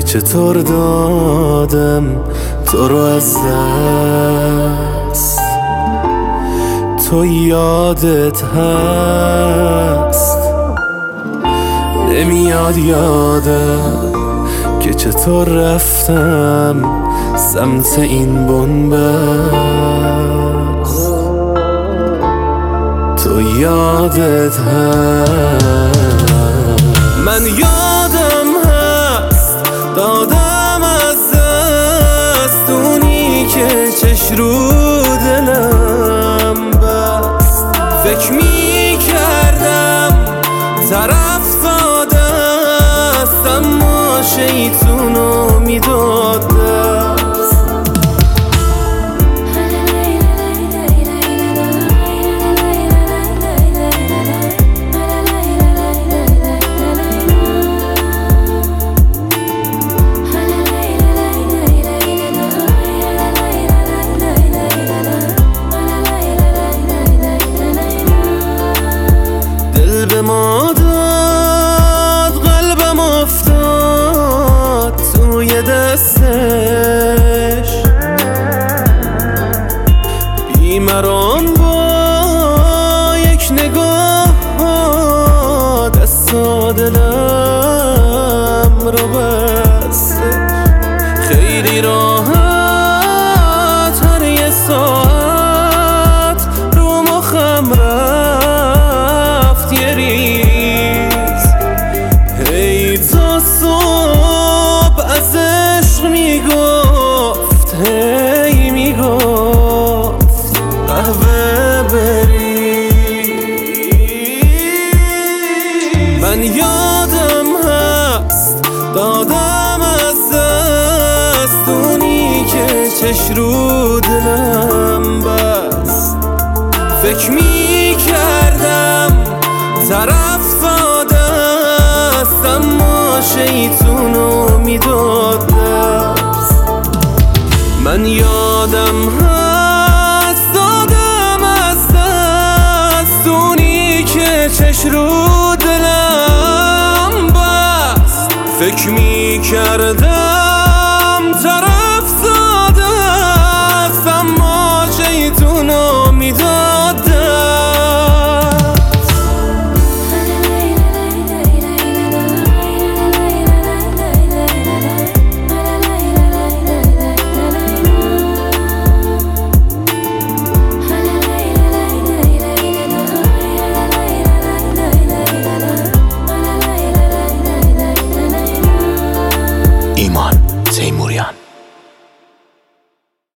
چطور دادم تو رو از دست. تو یادت هست نمیاد یادم که چطور رفتم سمت این بنبست. تو یادت هست من یادم هست دادم از دست اونی که چش رو دلم بست. فکر می کردم طرف ساده است اما شیطونو میداد دست. به ما داد قلبم افتاد توی دستش، بیمران با یک نگاه دست و دلم رو بسته. خیلی راحت هر یه ساعت رو مخم رفت یه ریز. هی تا صبح از عشق میگفت، هی میگفت قهوه بریز. من یادم هست دادم از دست اونی که چش رو دلم بست. فکر می کردم طرف ساده است اما شیطونو میداد دست. من یادم هست دادم از دست اونی که چش رو دلم بست. فکر می کردم